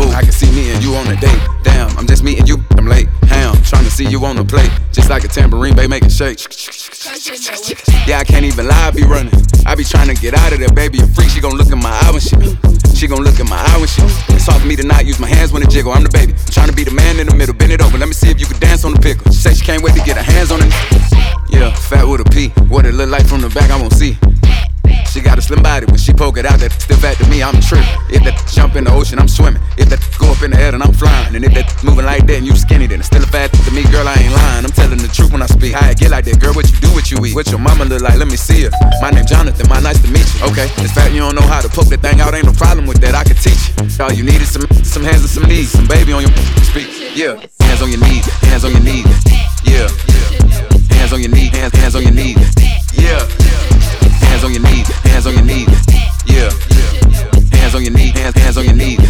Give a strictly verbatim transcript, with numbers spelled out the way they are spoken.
Ooh, I can see me and you on a date. Damn, I'm just meeting you, I'm late. Ham, trying to see you on the plate. Just like a tambourine, babe, make it shake. Yeah, I can't even lie, I be running. I be trying to get out of there, baby. A freak, she gon' look in my eye when she She gon' look in my eye when she It's hard for me to not use my hands when it jiggle. I'm the baby, I'm trying to be the man in the middle. Bend it over, let me see if you can dance on the pickle. She say she can't wait to get her hands on it. Yeah, fat with a P. What it look like from the back, I won't see. She got a slim body, when she poke it out, that still fat to me, I'm trippin'. If that jump in the ocean, I'm swimming. If that go up in the air, then I'm flying. And if that moving like that and you skinny, then it's still a fat to me, girl, I ain't lying. I'm telling the truth when I speak. How I get like that, girl, what you do, what you eat. What your mama look like, let me see her. My name Jonathan, my nice to meet you. Okay, it's fat, you don't know how to poke that thing out, ain't no problem with that, I can teach you. All you need is some, some hands and some knees. Some baby on your speak, yeah. Hands on your knees, hands on your knees, yeah. Hands on your knees, hands, hands on your knees, yeah. Hands on your knees, hands on your knees, yeah. Hands on your knees, hands, hands on your knees.